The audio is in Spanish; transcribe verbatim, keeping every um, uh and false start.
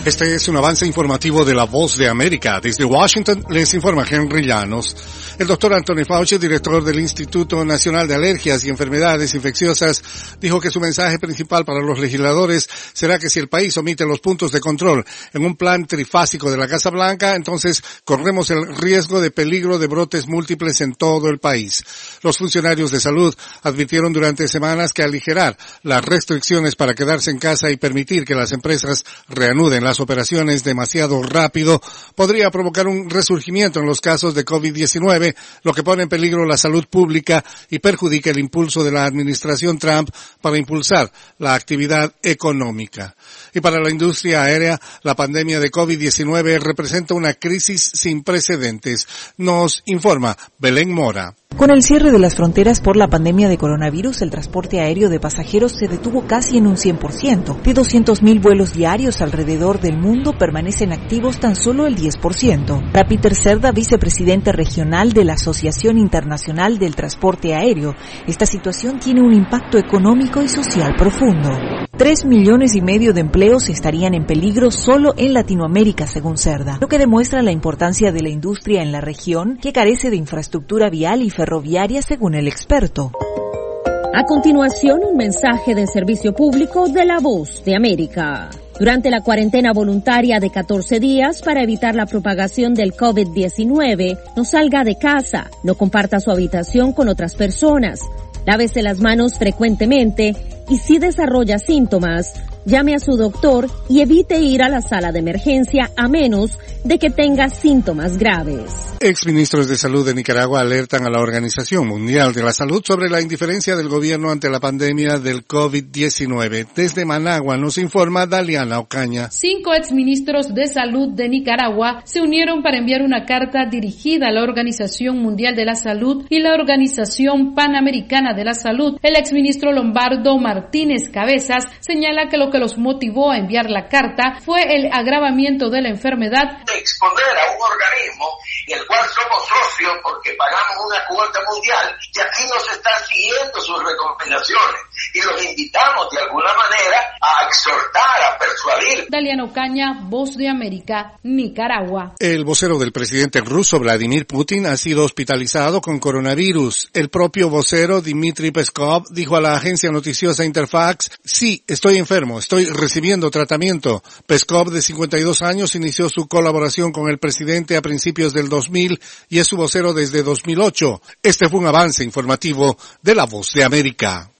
Este es un avance informativo de La Voz de América. Desde Washington les informa Henry Llanos. El doctor Anthony Fauci, director del Instituto Nacional de Alergias y Enfermedades Infecciosas, dijo que su mensaje principal para los legisladores será que si el país omite los puntos de control en un plan trifásico de la Casa Blanca, entonces corremos el riesgo de peligro de brotes múltiples en todo el país. Los funcionarios de salud advirtieron durante semanas que aligerar las restricciones para quedarse en casa y permitir que las empresas reanuden las operaciones demasiado rápido podría provocar un resurgimiento en los casos de COVID diecinueve, lo que pone en peligro la salud pública y perjudica el impulso de la administración Trump para impulsar la actividad económica. Y para la industria aérea, la pandemia de COVID diecinueve representa una crisis sin precedentes, nos informa Belén Mora. Con el cierre de las fronteras por la pandemia de coronavirus, el transporte aéreo de pasajeros se detuvo casi en un cien por ciento. De doscientos mil vuelos diarios alrededor del mundo, permanecen activos tan solo el diez por ciento. Para Peter Cerda, vicepresidente regional de la Asociación Internacional del Transporte Aéreo, esta situación tiene un impacto económico y social profundo. Tres millones y medio de empleos estarían en peligro solo en Latinoamérica, según Cerda, lo que demuestra la importancia de la industria en la región, que carece de infraestructura vial y ferroviaria, según el experto. A continuación, un mensaje del servicio público de La Voz de América. Durante la cuarentena voluntaria de catorce días para evitar la propagación del COVID diecinueve, no salga de casa, no comparta su habitación con otras personas, lávese las manos frecuentemente y si desarrolla síntomas, llame a su doctor y evite ir a la sala de emergencia a menos de que tenga síntomas graves. Exministros de Salud de Nicaragua alertan a la Organización Mundial de la Salud sobre la indiferencia del gobierno ante la pandemia del COVID diecinueve. Desde Managua nos informa Daliana Ocaña. Cinco exministros de Salud de Nicaragua se unieron para enviar una carta dirigida a la Organización Mundial de la Salud y la Organización Panamericana de la Salud. El exministro Lombardo Martínez Cabezas señala que lo que los motivó a enviar la carta fue el agravamiento de la enfermedad. Exponer a un organismo en el cual somos socios porque pagamos una cuota mundial y aquí no se están siguiendo sus recomendaciones y los invitamos de alguna manera a exhortar, a persuadir. Daliana Ocaña, Voz de América, Nicaragua. El vocero del presidente ruso Vladimir Putin ha sido hospitalizado con coronavirus. El propio vocero Dmitry Peskov dijo a la agencia noticiosa Interfax: sí, estoy enfermo, estoy recibiendo tratamiento. Peskov, de cincuenta y dos años, inició su colaboración con el presidente a principios del dos mil y es su vocero desde dos mil ocho. Este fue un avance informativo de La Voz de América.